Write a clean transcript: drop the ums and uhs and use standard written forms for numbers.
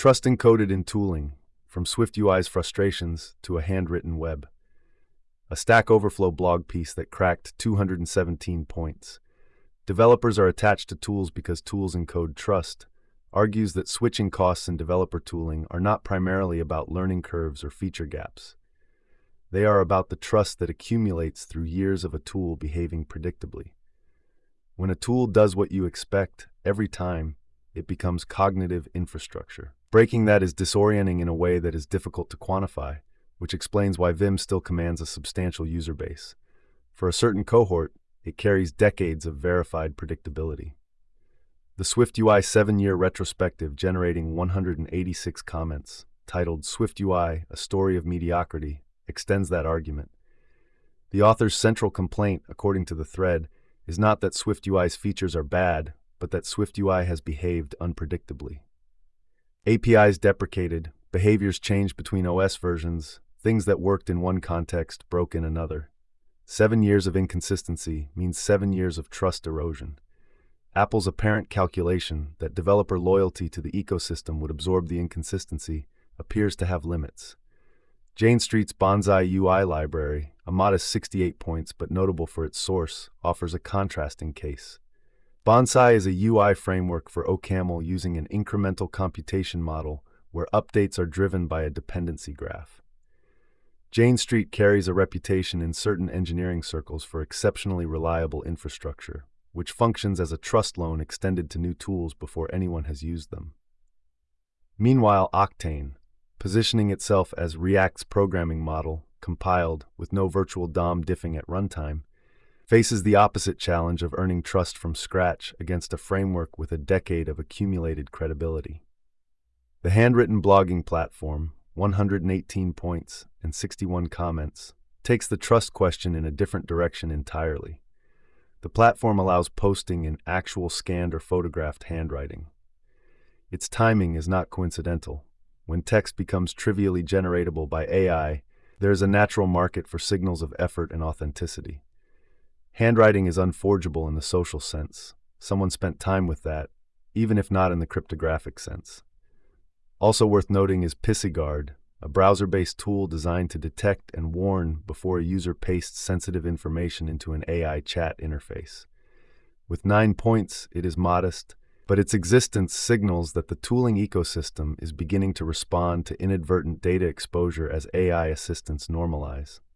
Trust encoded in tooling, from SwiftUI's frustrations to a handwritten web. A Stack Overflow blog piece that cracked 217 points. Developers are attached to tools because tools encode trust, argues that switching costs in developer tooling are not primarily about learning curves or feature gaps. They are about the trust that accumulates through years of a tool behaving predictably. When a tool does what you expect every time, it becomes cognitive infrastructure. Breaking that is disorienting in a way that is difficult to quantify, which explains why Vim still commands a substantial user base. For a certain cohort, it carries decades of verified predictability. The SwiftUI 7-year retrospective generating 186 comments, titled SwiftUI, A Story of Mediocrity, extends that argument. The author's central complaint, according to the thread, is not that SwiftUI's features are bad, but that SwiftUI has behaved unpredictably. APIs deprecated, behaviors changed between OS versions, things that worked in one context broke in another. 7 years of inconsistency means 7 years of trust erosion. Apple's apparent calculation that developer loyalty to the ecosystem would absorb the inconsistency appears to have limits. Jane Street's Bonsai UI library, a modest 68 points but notable for its source, offers a contrasting case. Bonsai is a UI framework for OCaml using an incremental computation model where updates are driven by a dependency graph. Jane Street carries a reputation in certain engineering circles for exceptionally reliable infrastructure, which functions as a trust loan extended to new tools before anyone has used them. Meanwhile, Octane, positioning itself as React's programming model, compiled with no virtual DOM diffing at runtime, faces the opposite challenge of earning trust from scratch against a framework with a decade of accumulated credibility. The handwritten blogging platform, 118 points and 61 comments, takes the trust question in a different direction entirely. The platform allows posting in actual scanned or photographed handwriting. Its timing is not coincidental. When text becomes trivially generatable by AI, there is a natural market for signals of effort and authenticity. Handwriting is unforgeable in the social sense. Someone spent time with that, even if not in the cryptographic sense. Also worth noting is PissyGuard, a browser-based tool designed to detect and warn before a user pastes sensitive information into an AI chat interface. With 9 points, it is modest, but its existence signals that the tooling ecosystem is beginning to respond to inadvertent data exposure as AI assistants normalize.